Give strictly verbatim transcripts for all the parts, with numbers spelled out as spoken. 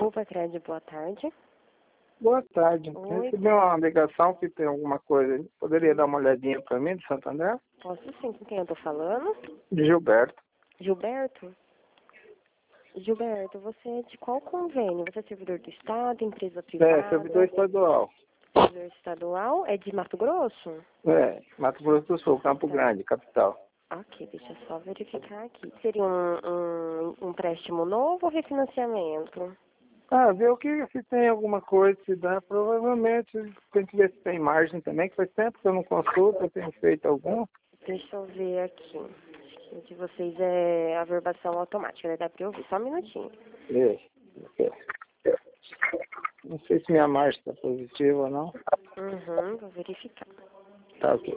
Rupa Crédito, boa tarde. Boa tarde. Oi. Recebi uma ligação que tem alguma coisa aí. Poderia dar uma olhadinha para mim, de Santo André? Posso sim, com quem eu tô falando? De Gilberto. Gilberto? Gilberto, você é de qual convênio? Você é servidor do Estado, empresa privada? É, servidor estadual. Servidor estadual? É de Mato Grosso? É, Mato Grosso do Sul, Campo Tá. Grande, capital. Ok, deixa eu só verificar aqui. Seria um, um, um empréstimo novo ou refinanciamento? Ah, ver o que se tem alguma coisa, se dá, provavelmente, tem que ver se tem margem também, que faz tempo que eu não consulto, eu tenho feito algum. Deixa eu ver aqui. Acho que o de vocês é averbação automática, né? Dá pra eu ouvir. Só um minutinho. É, é. Não sei se minha margem está positiva ou não. Uhum, vou verificar. Tá ok.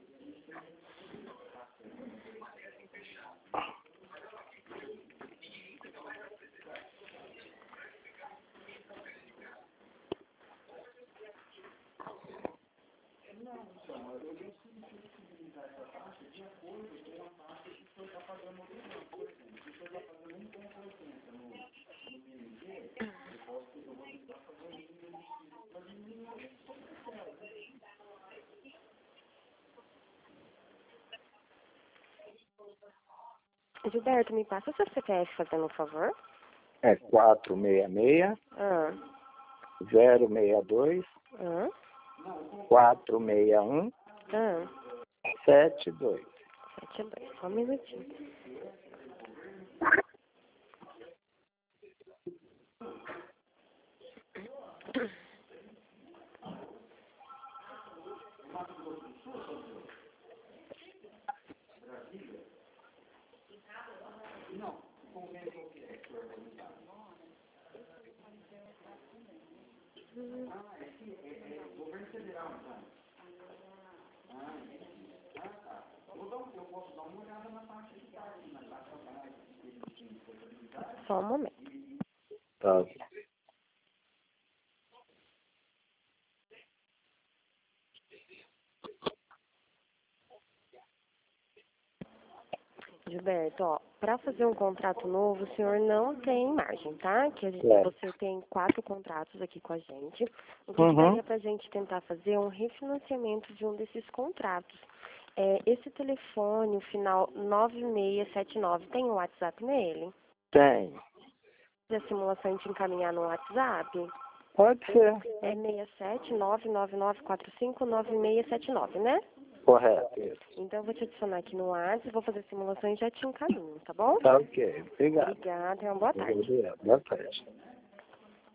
Gilberto, me passa o seu C P F fazendo um favor. É quatro seis seis, Ah, zero seis dois, ah, quatro seis um, ah. sete dois. Sete dois, só um minutinho. Só um momento. Tá ok. Gilberto, ó, para fazer um contrato novo, o senhor não tem margem, tá? Que a gente, É. você tem quatro contratos aqui com a gente. O que, Uhum. que daria pra gente tentar fazer é um refinanciamento de um desses contratos. É, esse telefone, o final nove seis sete nove, tem um WhatsApp nele? Tem. Se a simulação te encaminhar no WhatsApp, Pode ser. é seis sete nove nove nove quatro cinco nove seis sete nove, né? Correto. Isso. Então eu vou te adicionar aqui no WhatsApp, vou fazer a simulação e já te encaminho, tá bom? Tá ok. Obrigado. Obrigada, uma boa tarde. Obrigado. Boa tarde.